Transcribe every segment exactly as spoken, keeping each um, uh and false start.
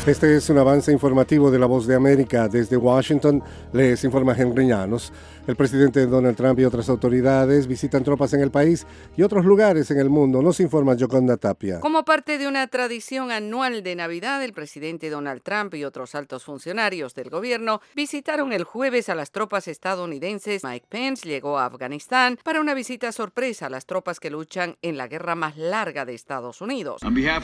Este es un avance informativo de La Voz de América. Desde Washington les informa Henry Llanos. El presidente Donald Trump y otras autoridades visitan tropas en el país y otros lugares en el mundo. Nos informa Yoconda Tapia. Como parte de una tradición anual de Navidad, el presidente Donald Trump y otros altos funcionarios del gobierno visitaron el jueves a las tropas estadounidenses. Mike Pence llegó a Afganistán para una visita sorpresa a las tropas que luchan en la guerra más larga de Estados Unidos.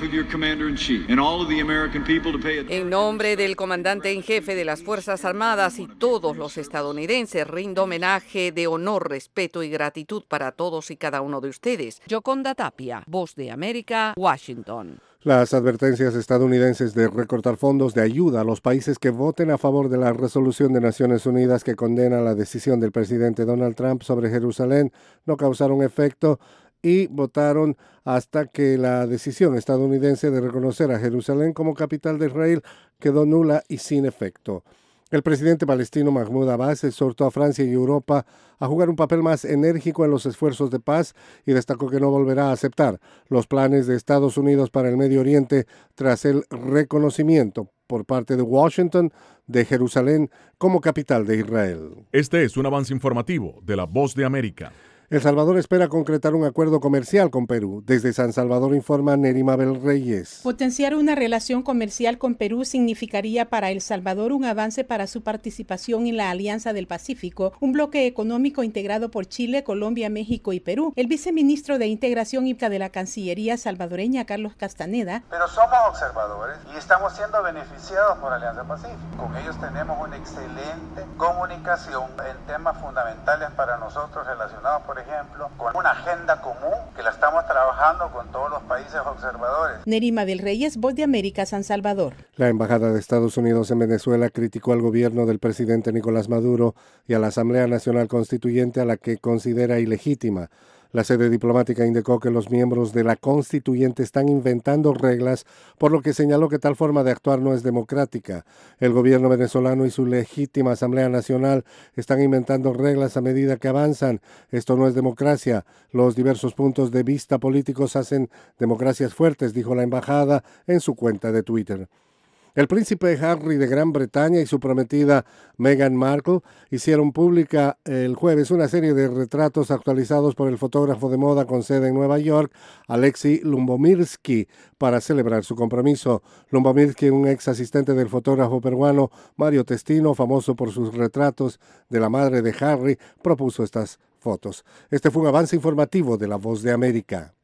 En nombre del comandante en jefe de las Fuerzas Armadas y todos los estadounidenses, rindo homenaje de honor, respeto y gratitud para todos y cada uno de ustedes. Yoconda Tapia, Voz de América, Washington. Las advertencias estadounidenses de recortar fondos de ayuda a los países que voten a favor de la resolución de Naciones Unidas que condena la decisión del presidente Donald Trump sobre Jerusalén no causaron efecto y votaron hasta que la decisión estadounidense de reconocer a Jerusalén como capital de Israel quedó nula y sin efecto. El presidente palestino Mahmoud Abbas exhortó a Francia y Europa a jugar un papel más enérgico en los esfuerzos de paz y destacó que no volverá a aceptar los planes de Estados Unidos para el Medio Oriente tras el reconocimiento por parte de Washington de Jerusalén como capital de Israel. Este es un avance informativo de La Voz de América. El Salvador espera concretar un acuerdo comercial con Perú. Desde San Salvador informa Neri Mabel Reyes. Potenciar una relación comercial con Perú significaría para El Salvador un avance para su participación en la Alianza del Pacífico, un bloque económico integrado por Chile, Colombia, México y Perú. El viceministro de Integración y de la Cancillería salvadoreña, Carlos Castaneda. Pero somos observadores y estamos siendo beneficiados por Alianza Pacífico. Con ellos tenemos una excelente comunicación en temas fundamentales para nosotros relacionados, por ejemplo, con una agenda común que la estamos trabajando con todos los países observadores. Neri Mabel Reyes, Voz de América, San Salvador. La Embajada de Estados Unidos en Venezuela criticó al gobierno del presidente Nicolás Maduro y a la Asamblea Nacional Constituyente, a la que considera ilegítima. La sede diplomática indicó que los miembros de la Constituyente están inventando reglas, por lo que señaló que tal forma de actuar no es democrática. El gobierno venezolano y su legítima Asamblea Nacional están inventando reglas a medida que avanzan. Esto no es democracia. Los diversos puntos de vista políticos hacen democracias fuertes, dijo la embajada en su cuenta de Twitter. El príncipe Harry de Gran Bretaña y su prometida Meghan Markle hicieron pública el jueves una serie de retratos actualizados por el fotógrafo de moda con sede en Nueva York, Alexei Lubomirsky, para celebrar su compromiso. Lubomirsky, un ex asistente del fotógrafo peruano Mario Testino, famoso por sus retratos de la madre de Harry, propuso estas fotos. Este fue un avance informativo de La Voz de América.